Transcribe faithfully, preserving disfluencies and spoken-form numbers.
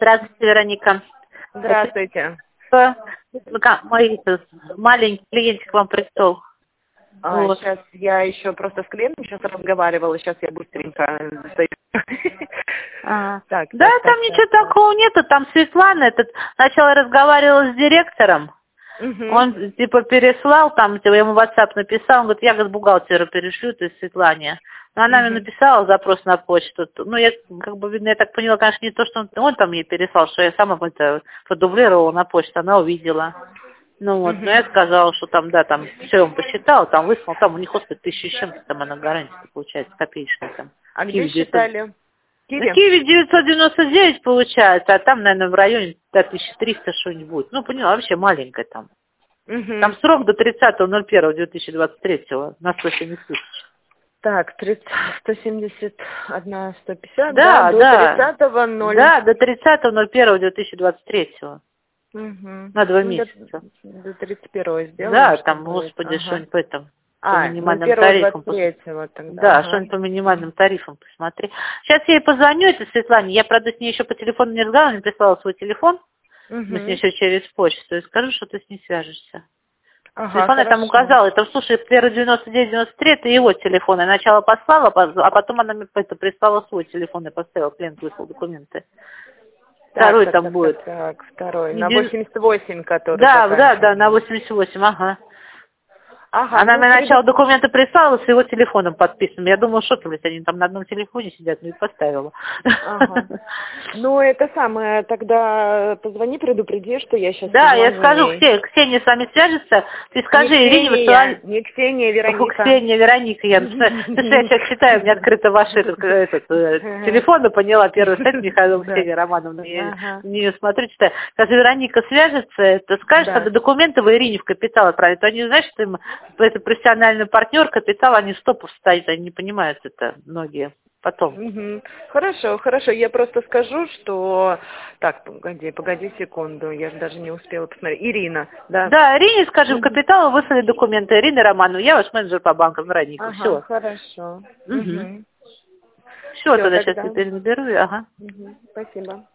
Здравствуйте, Вероника. Здравствуйте. Это мой маленький клиентик к вам пришел. А, Вот. Сейчас я еще просто с клиентом сейчас разговаривала, сейчас я быстренько достаю. А. Так, Да, так, там так, ничего так. такого нету, там Светлана этот сначала разговаривала с директором, Мгм. он типа переслал, там типа, я ему в WhatsApp написал, он говорит, я говорит, бухгалтеру перешлю, то есть Светлане. Но она мне Мгм. написала запрос на почту. Ну, я, как бы, видно, я так поняла, конечно, не то, что он, он там ей переслал, что я сама это продублировала на почту, она увидела. Ну вот, но Мгм. я сказала, что там, да, там все он посчитал, там выслал, там у них господи, тысяча с чем-то там она гарантия получается, копеечная там. А где Киви девятьсот. считали? На Киви? Киеве девятьсот девяносто девять получается, а там, наверное, в районе до тысячи триста что-нибудь будет. Ну, поняла, вообще маленькая там. Там Угу. срок до тридцатого ноль первого две тысячи двадцать третьего на сто семьдесят тысяч. Так, тридцать, сто семьдесят один, сто пятьдесят, да, Да, до да. тридцатого ноль. Да, до тридцатого ноль первого две тысячи двадцать третьего. Угу. На два Ну, до, месяца. до тридцать первого сделаем, Да, чтобы... там, господи, Ага. что-нибудь по этому, по А, ноль минимальным первого тарифам. двадцать третьего тогда, Да, ага. что-нибудь по минимальным тарифам посмотри. Сейчас я ей позвоню, это Светлане. Я, правда, с ней еще по телефону не разговаривала, не прислала свой телефон. Мы с ней Угу. еще через почту. И скажу, что ты с ней свяжешься. Ага, Телефон я там хорошо. указала. Это, слушай, первый девяносто девять девяносто три, это его телефон. Я сначала послала, а потом она мне это прислала свой телефон. Я поставила, клиент выслал документы. Так, Второй так, там так, будет. так, так, второй. Не На дев- восемьдесят восемь, который Да, да, да, на заканчивается. восемьдесят восемь, ага. Ага, Она ну, мне приду... сначала документы прислала с его телефоном подписанным. Я думала, что блядь, они там на одном телефоне сидят, ну и поставила. Ага. Ну, это самое, тогда позвони, предупреди, что я сейчас Да, я позвоню скажу, ей. Ксе- Ксения с вами свяжется. Ты скажи Не Ирине, Ксения, высылай... не Ксения, Фу, Вероника. Ксения, Вероника, я, потому что я сейчас читаю, у меня открыто ваш этот, этот, э, телефон, и поняла, первый сайт Михаила Да. Ксения Романовна, я Ага. на нее смотрю, читаю. Когда Вероника свяжется, то скажешь, Да. надо документы в Ирине в капитал отправить, то они, знаешь, что им, это профессиональный партнер, капитал, они в стопу встают, они не понимают это, многие. Потом. Мгм. Хорошо, хорошо. Я просто скажу, что... Так, погоди, погоди секунду. Я же даже не успела посмотреть. Ирина, да? Да, Ирине, скажем, Мгм. капитал, выслали документы. Ирина Романовна, я ваш менеджер по банкам, Вероника. Ага, Все. хорошо. Угу. Угу. Все, Все, тогда сейчас тогда. теперь наберу, ага. Мгм. Спасибо.